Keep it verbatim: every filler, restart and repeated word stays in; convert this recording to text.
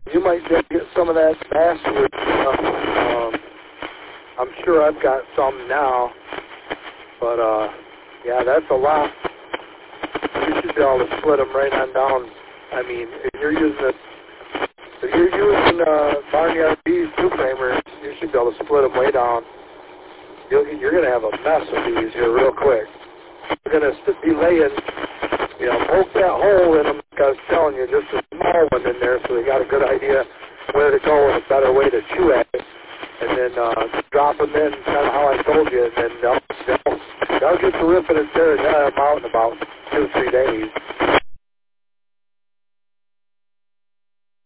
You might be able to get some of that basswood stuff. Um, I'm sure I've got some now, but uh, yeah, that's a lot. You should be able to split them right on down. I mean, if you're using this, if you're using uh, Barnyard Bees two-framers, you should be able to split them way down. You'll, you're going to have a mess of these here real quick. You're going to be laying, you know, poke that hole in them, like I was telling you, just a small one in there, so they got a good idea where to go and a better way to chew at it. And then uh, drop them in, kind of how I told you, and then they'll, they'll, they'll get to ripping and tearing them out in about two or three days.